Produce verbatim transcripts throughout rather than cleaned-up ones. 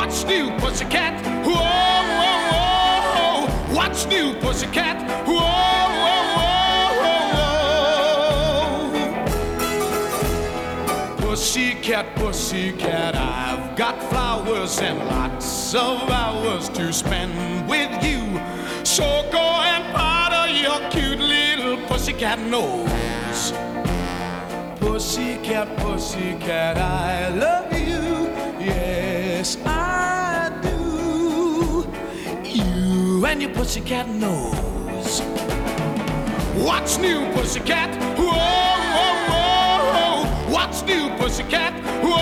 What's new, pussycat? Whoa, whoa, whoa. What's new, pussycat? Whoa, whoa, whoa, whoa. Pussycat, pussycat, I've got flowers and lots of hours to spend with you. So go and powder your cute little pussycat nose. Pussycat, pussycat, I love you. Yes, I do. You and your pussycat nose. What's new, pussycat? Whoa, whoa, whoa. What's new, pussycat? Whoa,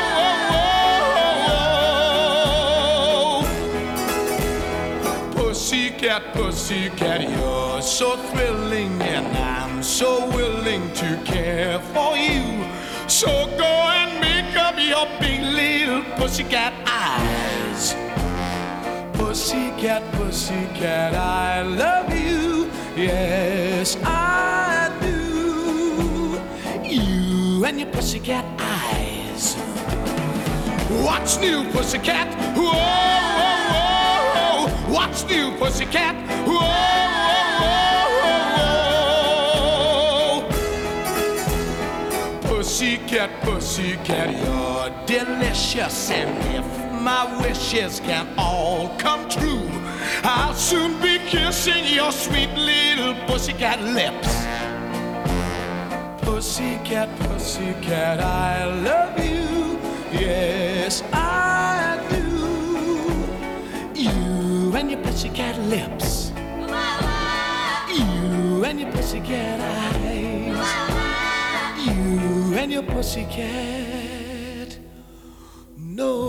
whoa, whoa. Pussycat, pussycat, you're so thrilling, and I'm so willing to care for you. So go and make up your big little pussycat eyes. Pussycat, pussycat, I love you. Yes, I do. You and your pussycat eyes. What's new, pussycat? Whoa, whoa, whoa. What's new, pussycat? Whoa, whoa, whoa. Pussycat, pussycat, you're delicious, and if my wishes can all come true, I'll soon be kissing your sweet little pussycat lips. Pussycat, pussycat, I love you. Yes, I do. You and your pussycat lips. You and your pussycat eyes. You and your pussycat nose.